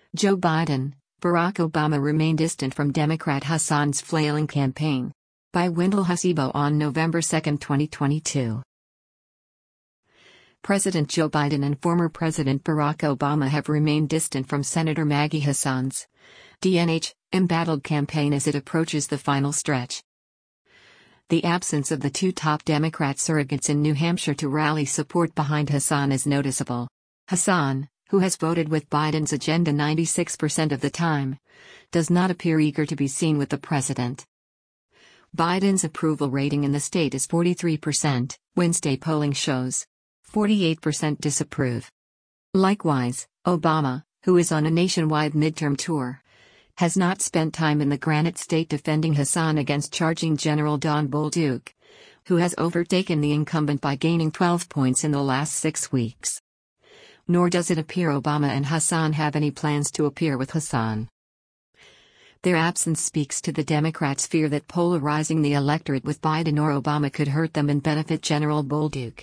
Joe Biden, Barack Obama remain distant from Democrat Hassan's flailing campaign. By Wendell Hasibo on November 2, 2022. President Joe Biden and former President Barack Obama have remained distant from Senator Maggie Hassan's embattled campaign as it approaches the final stretch. The absence of the two top Democrat surrogates in New Hampshire to rally support behind Hassan is noticeable. Hassan, who has voted with Biden's agenda 96% of the time, does not appear eager to be seen with the president. Biden's approval rating in the state is 43%, Wednesday polling shows. 48% disapprove. Likewise, Obama, who is on a nationwide midterm tour, has not spent time in the Granite State defending Hassan against charging General Don Bolduc, who has overtaken the incumbent by gaining 12 points in the last 6 weeks. Nor does it appear Obama and Hassan have any plans to appear with Hassan. Their absence speaks to the Democrats' fear that polarizing the electorate with Biden or Obama could hurt them and benefit General Bolduc.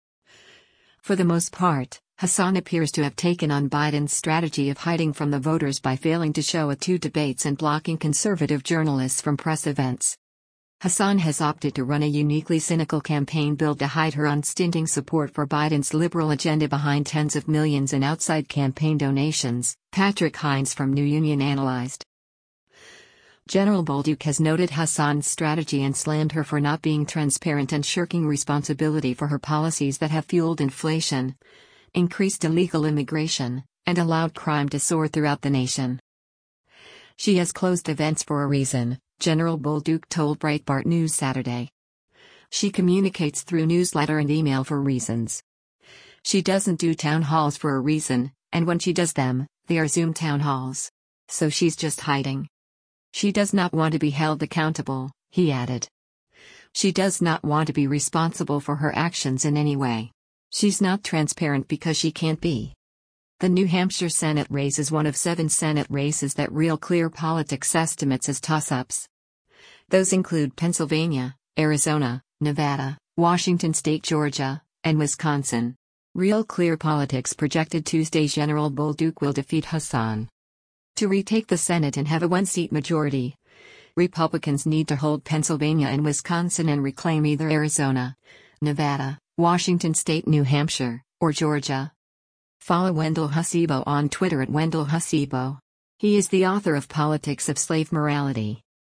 For the most part, Hassan appears to have taken on Biden's strategy of hiding from the voters by failing to show at 2 debates and blocking conservative journalists from press events. Hassan has opted to run a uniquely cynical campaign built to hide her unstinting support for Biden's liberal agenda behind tens of millions in outside campaign donations, Patrick Hines from New Union analyzed. General Bolduc has noted Hassan's strategy and slammed her for not being transparent and shirking responsibility for her policies that have fueled inflation, increased illegal immigration, and allowed crime to soar throughout the nation. She has closed events for a reason, General Bolduc told Breitbart News Saturday. She communicates through newsletter and email for reasons. She doesn't do town halls for a reason, and when she does them, they are Zoom town halls. So she's just hiding. She does not want to be held accountable, he added. She does not want to be responsible for her actions in any way. She's not transparent because she can't be. The New Hampshire Senate race is one of 7 Senate races that Real Clear Politics estimates as toss-ups. Those include Pennsylvania, Arizona, Nevada, Washington State, Georgia, and Wisconsin. Real Clear Politics projected Tuesday General Bolduc will defeat Hassan. To retake the Senate and have a 1-seat majority, Republicans need to hold Pennsylvania and Wisconsin and reclaim either Arizona, Nevada, Washington State, New Hampshire, or Georgia. Follow Wendell Hasibo on Twitter at Wendell Hasibo. He is the author of Politics of Slave Morality.